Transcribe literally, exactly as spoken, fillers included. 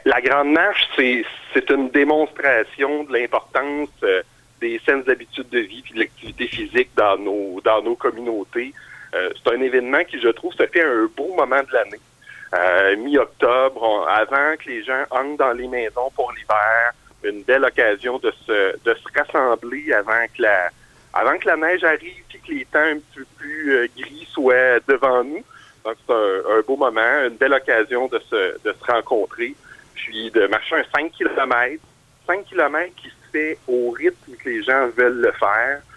La Grande Marche, c'est, c'est une démonstration de l'importance euh, des saines habitudes de vie et de l'activité physique dans nos, dans nos communautés. Euh, c'est un événement qui, je trouve, se fait à un beau moment de l'année. Euh, mi-octobre, on, avant que les gens entrent dans les maisons pour l'hiver, une belle occasion de se, de se rassembler avant que la, avant que la neige arrive et que les temps un petit peu plus euh, gris soient devant nous. Donc, c'est un, un beau moment, une belle occasion de se, de se rencontrer, puis de marcher un cinq kilomètres. cinq kilomètres qui se fait au rythme que les gens veulent le faire.